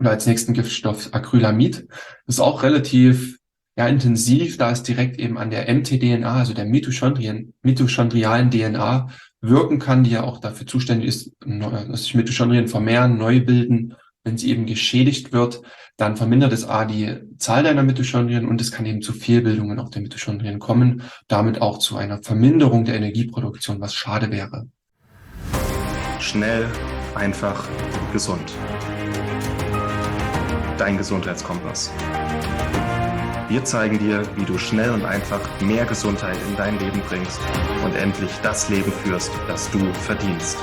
oder als nächsten Giftstoff Acrylamid. Das ist auch relativ intensiv, da es direkt eben an der mtDNA, also der mitochondrialen DNA, wirken kann, die ja auch dafür zuständig ist, dass sich Mitochondrien vermehren, neu bilden. Wenn sie eben geschädigt wird, dann vermindert es die Zahl deiner Mitochondrien und es kann eben zu Fehlbildungen auch der Mitochondrien kommen, damit auch zu einer Verminderung der Energieproduktion, was schade wäre. Schnell, einfach, gesund. Dein Gesundheitskompass. Wir zeigen dir, wie du schnell und einfach mehr Gesundheit in dein Leben bringst und endlich das Leben führst, das du verdienst.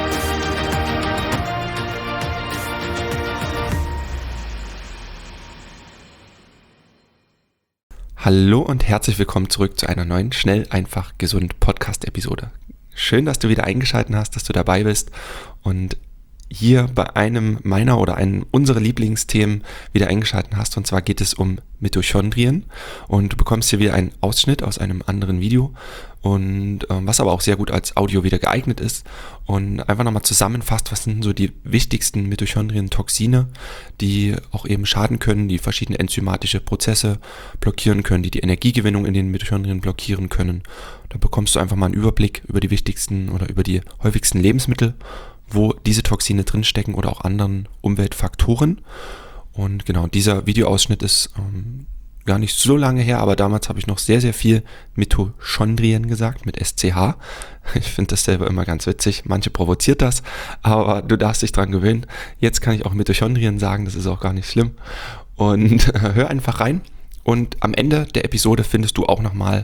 Hallo und herzlich willkommen zurück zu einer neuen Schnell, einfach, gesund Podcast-Episode. Schön, dass du wieder eingeschaltet hast, dass du dabei bist und hier bei einem meiner oder einem unserer Lieblingsthemen wieder eingeschaltet hast. Und zwar geht es um Mitochondrien und du bekommst hier wieder einen Ausschnitt aus einem anderen Video und was aber auch sehr gut als Audio wieder geeignet ist und einfach nochmal zusammenfasst, was sind so die wichtigsten Mitochondrien-Toxine, die auch eben schaden können, die verschiedene enzymatische Prozesse blockieren können, die Energiegewinnung in den Mitochondrien blockieren können. Da bekommst du einfach mal einen Überblick über die wichtigsten oder über die häufigsten Lebensmittel, wo diese Toxine drinstecken oder auch anderen Umweltfaktoren. Und genau, dieser Videoausschnitt ist gar nicht so lange her, aber damals habe ich noch sehr, sehr viel Mitochondrien gesagt, mit SCH. Ich finde das selber immer ganz witzig. Manche provoziert das, aber du darfst dich dran gewöhnen. Jetzt kann ich auch Mitochondrien sagen, das ist auch gar nicht schlimm. Und hör einfach rein. Und am Ende der Episode findest du auch nochmal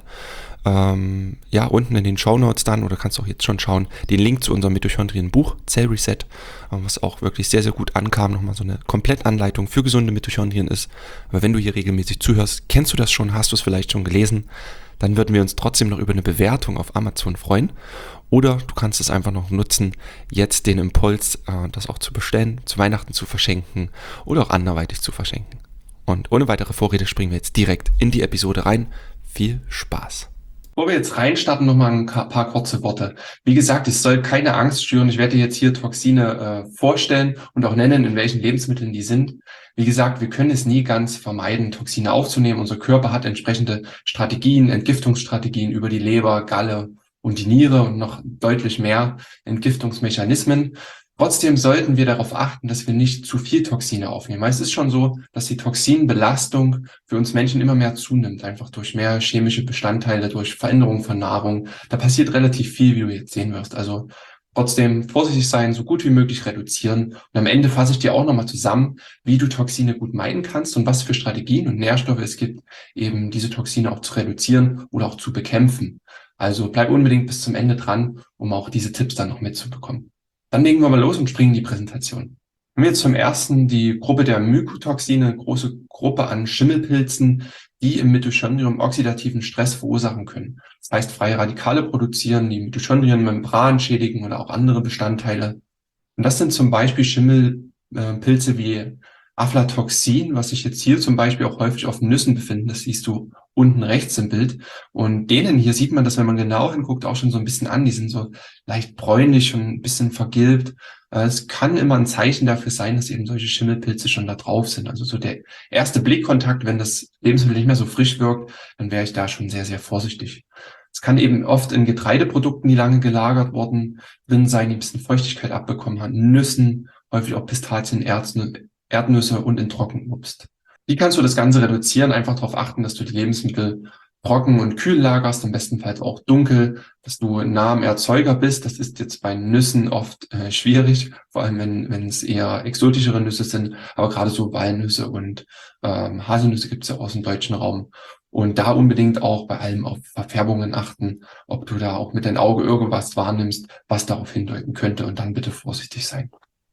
unten in den Shownotes dann, oder kannst auch jetzt schon schauen, den Link zu unserem Mitochondrien-Buch, Cell Reset, was auch wirklich sehr, sehr gut ankam, nochmal so eine Komplettanleitung für gesunde Mitochondrien ist. Aber wenn du hier regelmäßig zuhörst, kennst du das schon, hast du es vielleicht schon gelesen, dann würden wir uns trotzdem noch über eine Bewertung auf Amazon freuen. Oder du kannst es einfach noch nutzen, jetzt den Impuls, das auch zu bestellen, zu Weihnachten zu verschenken oder auch anderweitig zu verschenken. Und ohne weitere Vorrede springen wir jetzt direkt in die Episode rein. Viel Spaß! Bevor wir jetzt reinstarten, nochmal ein paar kurze Worte. Wie gesagt, es soll keine Angst schüren. Ich werde dir jetzt hier Toxine vorstellen und auch nennen, in welchen Lebensmitteln die sind. Wie gesagt, wir können es nie ganz vermeiden, Toxine aufzunehmen. Unser Körper hat entsprechende Strategien, Entgiftungsstrategien über die Leber, Galle und die Niere und noch deutlich mehr Entgiftungsmechanismen. Trotzdem sollten wir darauf achten, dass wir nicht zu viel Toxine aufnehmen. Weil es ist schon so, dass die Toxinbelastung für uns Menschen immer mehr zunimmt, einfach durch mehr chemische Bestandteile, durch Veränderung von Nahrung. Da passiert relativ viel, wie du jetzt sehen wirst. Also trotzdem vorsichtig sein, so gut wie möglich reduzieren. Und am Ende fasse ich dir auch nochmal zusammen, wie du Toxine gut meiden kannst und was für Strategien und Nährstoffe es gibt, eben diese Toxine auch zu reduzieren oder auch zu bekämpfen. Also bleib unbedingt bis zum Ende dran, um auch diese Tipps dann noch mitzubekommen. Dann legen wir mal los und springen in die Präsentation. Haben wir jetzt zum ersten die Gruppe der Mykotoxine, eine große Gruppe an Schimmelpilzen, die im Mitochondrium oxidativen Stress verursachen können. Das heißt, freie Radikale produzieren, die Mitochondrienmembran schädigen oder auch andere Bestandteile. Und das sind zum Beispiel Schimmelpilze wie Aflatoxin, was sich jetzt hier zum Beispiel auch häufig auf Nüssen befinden. Das siehst du unten rechts im Bild. Und denen hier sieht man das, wenn man genau hinguckt, auch schon so ein bisschen an. Die sind so leicht bräunlich und ein bisschen vergilbt. Es kann immer ein Zeichen dafür sein, dass eben solche Schimmelpilze schon da drauf sind. Also so der erste Blickkontakt, wenn das Lebensmittel nicht mehr so frisch wirkt, dann wäre ich da schon sehr, sehr vorsichtig. Es kann eben oft in Getreideprodukten, die lange gelagert worden drin sein, die ein bisschen Feuchtigkeit abbekommen haben, Nüssen, häufig auch Pistazien, Erdnüsse und in Trockenobst. Wie kannst du das Ganze reduzieren? Einfach darauf achten, dass du die Lebensmittel trocken und kühl lagerst, im besten Fall auch dunkel, dass du nah am Erzeuger bist. Das ist jetzt bei Nüssen oft schwierig, vor allem wenn es eher exotischere Nüsse sind, aber gerade so Walnüsse und Haselnüsse gibt es ja aus dem deutschen Raum. Und da unbedingt auch bei allem auf Verfärbungen achten, ob du da auch mit deinem Auge irgendwas wahrnimmst, was darauf hindeuten könnte, und dann bitte vorsichtig sein.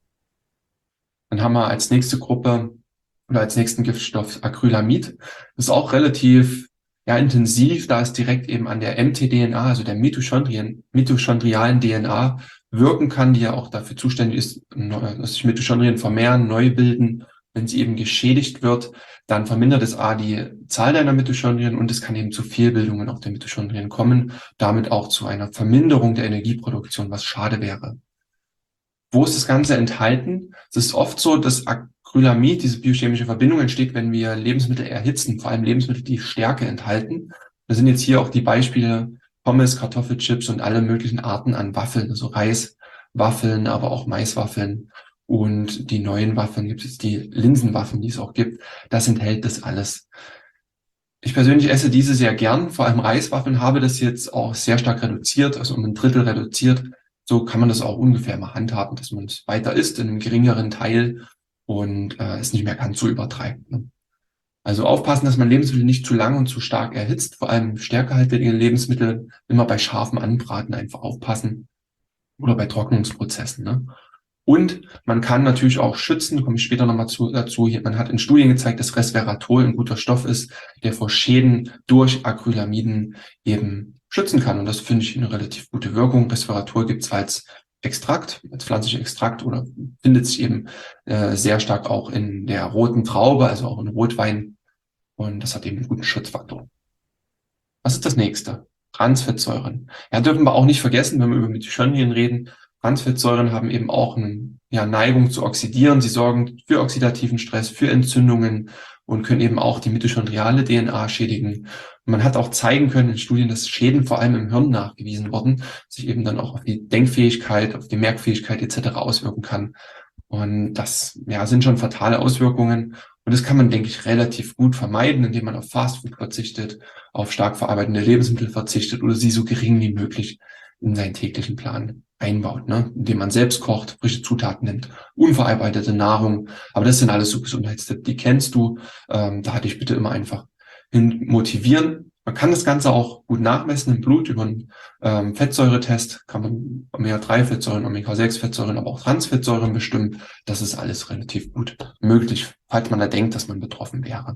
Dann haben wir als nächste Gruppe oder als nächsten Giftstoff Acrylamid. Das ist auch relativ intensiv, da es direkt eben an der mtDNA, also der mitochondrialen DNA, wirken kann, die ja auch dafür zuständig ist, dass sich Mitochondrien vermehren, neu bilden. Wenn sie eben geschädigt wird, dann vermindert es die Zahl deiner Mitochondrien und es kann eben zu Fehlbildungen auch der Mitochondrien kommen, damit auch zu einer Verminderung der Energieproduktion, was schade wäre. Wo ist das Ganze enthalten? Es ist oft so, dass Acrylamid, diese biochemische Verbindung, entsteht, wenn wir Lebensmittel erhitzen, vor allem Lebensmittel, die Stärke enthalten. Da sind jetzt hier auch die Beispiele Pommes, Kartoffelchips und alle möglichen Arten an Waffeln, also Reiswaffeln, aber auch Maiswaffeln. Und die neuen Waffeln gibt es jetzt die Linsenwaffeln, die es auch gibt. Das enthält das alles. Ich persönlich esse diese sehr gern, vor allem Reiswaffeln, habe das jetzt auch sehr stark reduziert, also um ein Drittel reduziert. So kann man das auch ungefähr mal handhaben, dass man es weiter isst in einem geringeren Teil und es nicht mehr ganz so übertreibt. Ne? Also aufpassen, dass man Lebensmittel nicht zu lang und zu stark erhitzt, vor allem stärkehaltige Lebensmittel immer bei scharfem Anbraten einfach aufpassen oder bei Trocknungsprozessen. Ne? Und man kann natürlich auch schützen, komme ich später nochmal dazu. Hier, man hat in Studien gezeigt, dass Resveratrol ein guter Stoff ist, der vor Schäden durch Acrylamiden eben schützen kann. Und das finde ich eine relativ gute Wirkung. Resveratrol gibt es als Extrakt, als pflanzlicher Extrakt oder findet sich eben sehr stark auch in der roten Traube, also auch in Rotwein. Und das hat eben einen guten Schutzfaktor. Was ist das nächste? Transfettsäuren. Ja, dürfen wir auch nicht vergessen, wenn wir über Methionine reden. Transfettsäuren haben eben auch eine Neigung zu oxidieren. Sie sorgen für oxidativen Stress, für Entzündungen und können eben auch die mitochondriale DNA schädigen. Und man hat auch zeigen können in Studien, dass Schäden vor allem im Hirn nachgewiesen wurden, sich eben dann auch auf die Denkfähigkeit, auf die Merkfähigkeit etc. auswirken kann. Und das sind schon fatale Auswirkungen. Und das kann man, denke ich, relativ gut vermeiden, indem man auf Fastfood verzichtet, auf stark verarbeitende Lebensmittel verzichtet oder sie so gering wie möglich in seinen täglichen Plan einbaut, ne? Indem man selbst kocht, frische Zutaten nimmt, unverarbeitete Nahrung. Aber das sind alles so Gesundheitstipps, die kennst du. Da hatte ich bitte immer einfach hin motivieren. Man kann das Ganze auch gut nachmessen im Blut über einen Fettsäuretest. Kann man Omega-3-Fettsäuren, Omega-6-Fettsäuren, aber auch Transfettsäuren bestimmen. Das ist alles relativ gut möglich, falls man da denkt, dass man betroffen wäre.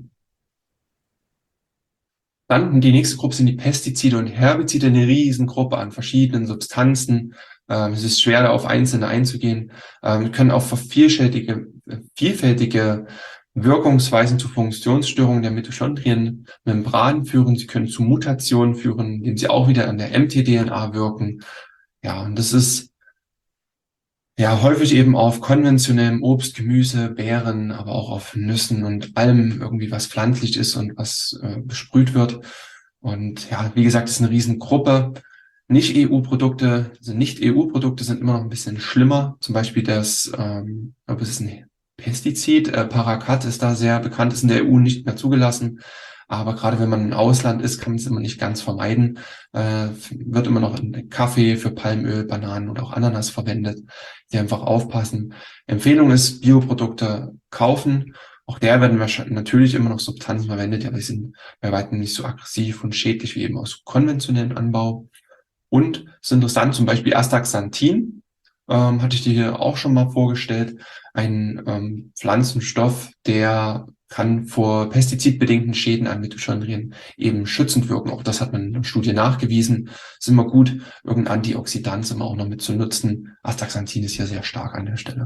Dann die nächste Gruppe sind die Pestizide und Herbizide, eine Riesengruppe an verschiedenen Substanzen. Es ist schwer, da auf einzelne einzugehen. Können auch vielfältige Wirkungsweisen zu Funktionsstörungen der Mitochondrienmembran führen. Sie können zu Mutationen führen, indem sie auch wieder an der mtDNA wirken. Ja, und das ist häufig eben auf konventionellem Obst, Gemüse, Beeren, aber auch auf Nüssen und allem irgendwie, was pflanzlich ist und was besprüht wird. Und ja, wie gesagt, es ist eine Riesengruppe. Nicht-EU-Produkte sind immer noch ein bisschen schlimmer. Zum Beispiel das, es ist ein Pestizid, Paraquat ist da sehr bekannt, ist in der EU nicht mehr zugelassen. Aber gerade wenn man im Ausland ist, kann man es immer nicht ganz vermeiden. Wird immer noch in Kaffee für Palmöl, Bananen oder auch Ananas verwendet. Hier einfach aufpassen. Empfehlung ist, Bioprodukte kaufen. Auch der werden wahrscheinlich natürlich immer noch Substanzen verwendet, aber die sind bei weitem nicht so aggressiv und schädlich wie eben aus konventionellem Anbau. Und es ist interessant, zum Beispiel Astaxanthin, hatte ich dir hier auch schon mal vorgestellt, ein Pflanzenstoff, der kann vor pestizidbedingten Schäden an Mitochondrien eben schützend wirken. Auch das hat man in der Studie nachgewiesen. Es ist immer gut, irgendein Antioxidant immer auch noch mit zu nutzen. Astaxanthin ist hier sehr stark an der Stelle.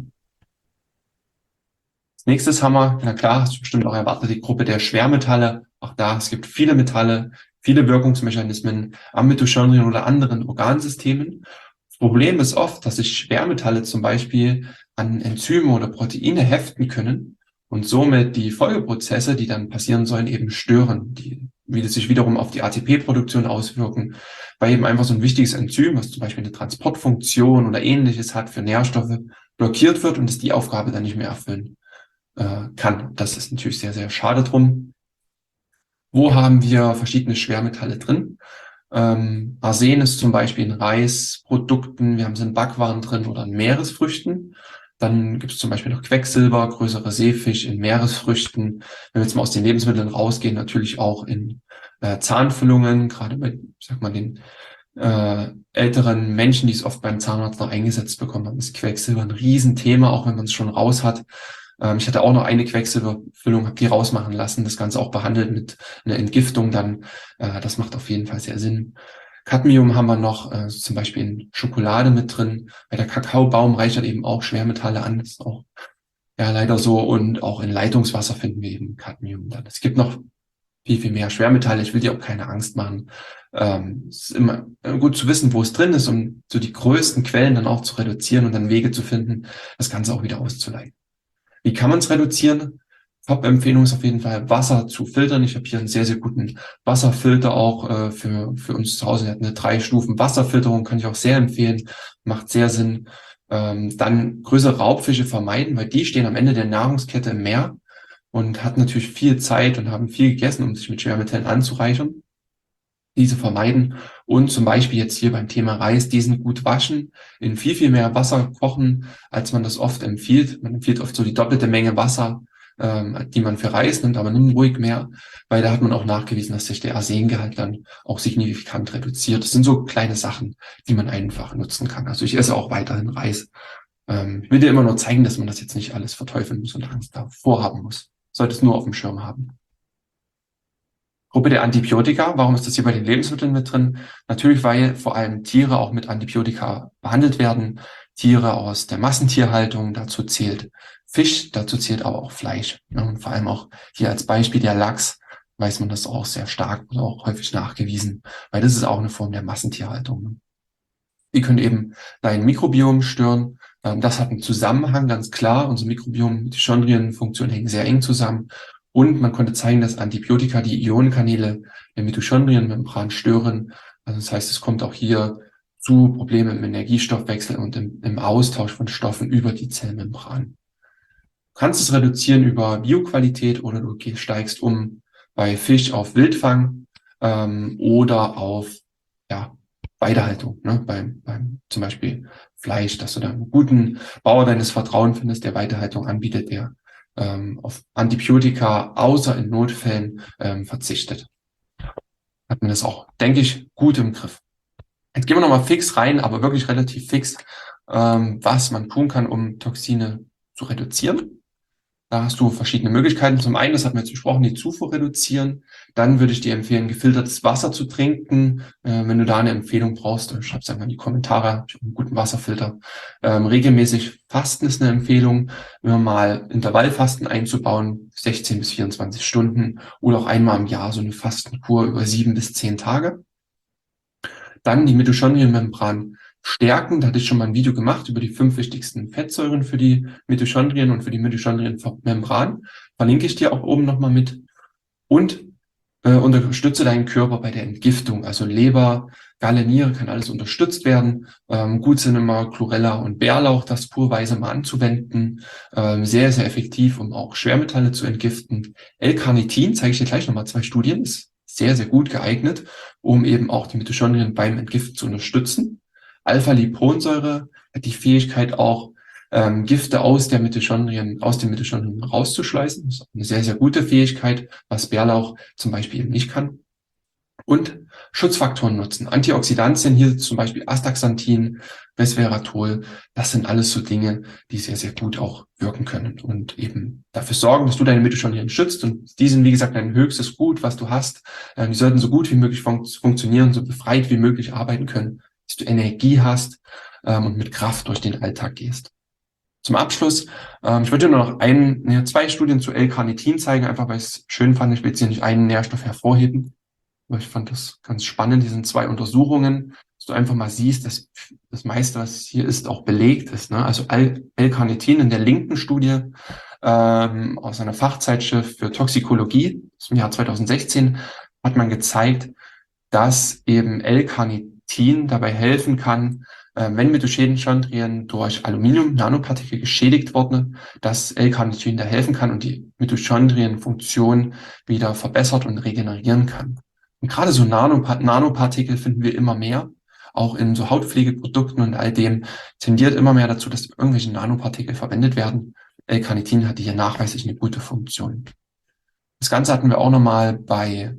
Als nächstes haben wir, na klar, hast du bestimmt auch erwartet, die Gruppe der Schwermetalle. Auch da, es gibt viele Metalle, viele Wirkungsmechanismen am Mitochondrien oder anderen Organsystemen. Das Problem ist oft, dass sich Schwermetalle zum Beispiel an Enzyme oder Proteine heften können und somit die Folgeprozesse, die dann passieren sollen, eben stören, die sich wiederum auf die ATP-Produktion auswirken, weil eben einfach so ein wichtiges Enzym, was zum Beispiel eine Transportfunktion oder Ähnliches hat für Nährstoffe, blockiert wird und es die Aufgabe dann nicht mehr erfüllen kann. Das ist natürlich sehr, sehr schade drum. Wo haben wir verschiedene Schwermetalle drin? Arsen ist zum Beispiel in Reisprodukten, wir haben es in Backwaren drin oder in Meeresfrüchten. Dann gibt es zum Beispiel noch Quecksilber, größere Seefisch in Meeresfrüchten. Wenn wir jetzt mal aus den Lebensmitteln rausgehen, natürlich auch in Zahnfüllungen, gerade bei, den älteren Menschen, die es oft beim Zahnarzt noch eingesetzt bekommen haben, ist Quecksilber ein Riesenthema, auch wenn man es schon raus hat. Ich hatte auch noch eine Quecksilberfüllung, habe die rausmachen lassen, das Ganze auch behandelt mit einer Entgiftung dann. Das macht auf jeden Fall sehr Sinn. Cadmium haben wir noch zum Beispiel in Schokolade mit drin. Bei der Kakaobaum reichert eben auch Schwermetalle an. Das ist auch leider so. Und auch in Leitungswasser finden wir eben Cadmium dann. Es gibt noch viel, viel mehr Schwermetalle. Ich will dir auch keine Angst machen. Es ist immer gut zu wissen, wo es drin ist, um so die größten Quellen dann auch zu reduzieren und dann Wege zu finden, das Ganze auch wieder auszuleiten. Wie kann man es reduzieren? Top-Empfehlung ist auf jeden Fall, Wasser zu filtern. Ich habe hier einen sehr, sehr guten Wasserfilter auch für uns zu Hause. Der hat eine 3-Stufen-Wasserfilterung, kann ich auch sehr empfehlen. Macht sehr Sinn. Dann größere Raubfische vermeiden, weil die stehen am Ende der Nahrungskette im Meer und hatten natürlich viel Zeit und haben viel gegessen, um sich mit Schwermetallen anzureichern. Diese vermeiden und zum Beispiel jetzt hier beim Thema Reis, diesen gut waschen, in viel, viel mehr Wasser kochen, als man das oft empfiehlt. Man empfiehlt oft so die doppelte Menge Wasser, die man für Reis nimmt, aber nimm ruhig mehr, weil da hat man auch nachgewiesen, dass sich der Arsengehalt dann auch signifikant reduziert. Das sind so kleine Sachen, die man einfach nutzen kann. Also ich esse auch weiterhin Reis. Ich will dir immer nur zeigen, dass man das jetzt nicht alles verteufeln muss und Angst davor haben muss. Sollte es nur auf dem Schirm haben. Gruppe der Antibiotika. Warum ist das hier bei den Lebensmitteln mit drin? Natürlich, weil vor allem Tiere auch mit Antibiotika behandelt werden. Tiere aus der Massentierhaltung, dazu zählt Fisch, dazu zählt aber auch Fleisch. Und vor allem auch hier als Beispiel der Lachs weiß man das auch sehr stark und auch häufig nachgewiesen, weil das ist auch eine Form der Massentierhaltung. Die können eben dein Mikrobiom stören. Das hat einen Zusammenhang, ganz klar. Unser Mikrobiom, Mitochondrienfunktion hängen sehr eng zusammen. Und man konnte zeigen, dass Antibiotika die Ionenkanäle der Mitochondrienmembran stören. Also das heißt, es kommt auch hier zu Problemen im Energiestoffwechsel und im Austausch von Stoffen über die Zellmembran. Du kannst es reduzieren über Bioqualität oder du steigst um bei Fisch auf Wildfang oder auf Weidehaltung, ne? Beim zum Beispiel Fleisch, dass du da einen guten Bauer deines Vertrauens findest, der Weidehaltung anbietet, der auf Antibiotika außer in Notfällen verzichtet. Hat man das auch, denke ich, gut im Griff. Jetzt gehen wir nochmal fix rein, aber wirklich relativ fix, was man tun kann, um Toxine zu reduzieren. Da hast du verschiedene Möglichkeiten. Zum einen, das hatten wir jetzt besprochen, die Zufuhr reduzieren. Dann würde ich dir empfehlen, gefiltertes Wasser zu trinken. Wenn du da eine Empfehlung brauchst, dann schreib's einfach in die Kommentare. Ich habe einen guten Wasserfilter. Regelmäßig Fasten ist eine Empfehlung. Immer mal Intervallfasten einzubauen, 16 bis 24 Stunden oder auch einmal im Jahr so eine Fastenkur über 7 bis 10 Tage. Dann die Mitochondrienmembran stärken. Da hatte ich schon mal ein Video gemacht über die 5 wichtigsten Fettsäuren für die Mitochondrien und für die Mitochondrienmembran. Verlinke ich dir auch oben nochmal mit. Und unterstütze deinen Körper bei der Entgiftung. Also Leber, Galle, Niere kann alles unterstützt werden. Gut sind immer Chlorella und Bärlauch, das purweise mal anzuwenden. Sehr, sehr effektiv, um auch Schwermetalle zu entgiften. L-Carnitin, zeige ich dir gleich nochmal 2 Studien, ist sehr, sehr gut geeignet, um eben auch die Mitochondrien beim Entgiften zu unterstützen. Alpha-Liponsäure hat die Fähigkeit auch, Gifte aus den Mitochondrien rauszuschleißen. Das ist eine sehr, sehr gute Fähigkeit, was Bärlauch zum Beispiel eben nicht kann. Und Schutzfaktoren nutzen. Antioxidantien, hier zum Beispiel Astaxanthin, Resveratrol, das sind alles so Dinge, die sehr, sehr gut auch wirken können und eben dafür sorgen, dass du deine Mitochondrien schützt. Und die sind, wie gesagt, dein höchstes Gut, was du hast. Die sollten so gut wie möglich funktionieren, so befreit wie möglich arbeiten können, dass du Energie hast und mit Kraft durch den Alltag gehst. Zum Abschluss, ich würde dir nur noch 2 Studien zu L-Carnitin zeigen, einfach weil ich es schön fand. Ich will jetzt hier nicht einen Nährstoff hervorheben, aber ich fand das ganz spannend. Hier sind 2 Untersuchungen, dass du einfach mal siehst, dass das meiste, was hier ist, auch belegt ist. Ne? Also L-Carnitin in der linken Studie aus einer Fachzeitschrift für Toxikologie aus dem Jahr 2016 hat man gezeigt, dass eben L-Carnitin dabei helfen kann, wenn Mitochondrien durch Aluminium-Nanopartikel geschädigt wurden, dass L-Carnitin da helfen kann und die Mitochondrienfunktion wieder verbessert und regenerieren kann. Und gerade so Nanopartikel finden wir immer mehr, auch in so Hautpflegeprodukten und all dem tendiert immer mehr dazu, dass irgendwelche Nanopartikel verwendet werden. L-Carnitin hat hier nachweislich eine gute Funktion. Das Ganze hatten wir auch nochmal bei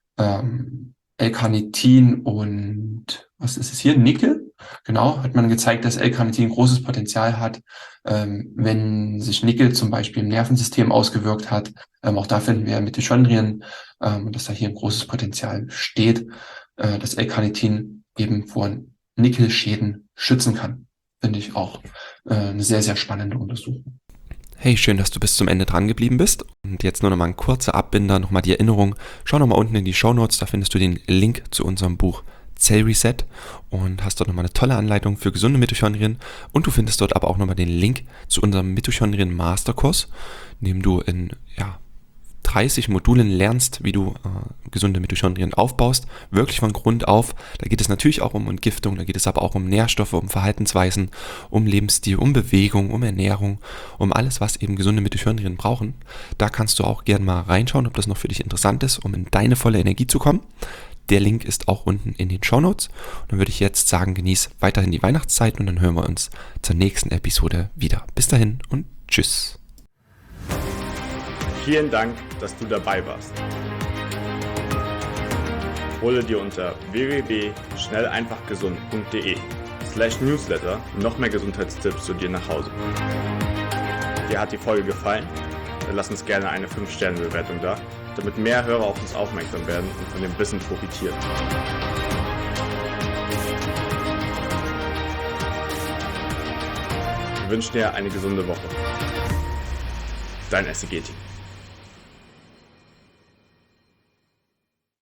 L-Carnitin und was ist es hier? Nickel. Genau, hat man gezeigt, dass L-Carnitin großes Potenzial hat, wenn sich Nickel zum Beispiel im Nervensystem ausgewirkt hat. Auch da finden wir Mitochondrien, dass da hier ein großes Potenzial besteht, dass L-Carnitin eben vor Nickelschäden schützen kann. Finde ich auch eine sehr, sehr spannende Untersuchung. Hey, schön, dass du bis zum Ende dran geblieben bist. Und jetzt nur nochmal ein kurzer Abbinder, nochmal die Erinnerung. Schau nochmal unten in die Shownotes, da findest du den Link zu unserem Buch Cell Reset und hast dort nochmal eine tolle Anleitung für gesunde Mitochondrien. Und du findest dort aber auch nochmal den Link zu unserem Mitochondrien Masterkurs, in dem du in 30 Modulen lernst, wie du gesunde Mitochondrien aufbaust, wirklich von Grund auf. Da geht es natürlich auch um Entgiftung, da geht es aber auch um Nährstoffe, um Verhaltensweisen, um Lebensstil, um Bewegung, um Ernährung, um alles, was eben gesunde Mitochondrien brauchen. Da kannst du auch gerne mal reinschauen, ob das noch für dich interessant ist, um in deine volle Energie zu kommen. Der Link ist auch unten in den Shownotes. Und dann würde ich jetzt sagen, genieß weiterhin die Weihnachtszeit und dann hören wir uns zur nächsten Episode wieder. Bis dahin und tschüss. Vielen Dank, dass du dabei warst. Hole dir unter www.schnelleinfachgesund.de/newsletter noch mehr Gesundheitstipps zu dir nach Hause. Dir hat die Folge gefallen? Dann lass uns gerne eine 5-Sterne-Bewertung da, damit mehr Hörer auf uns aufmerksam werden und von dem Wissen profitieren. Wir wünschen dir eine gesunde Woche. Dein SEG-Team.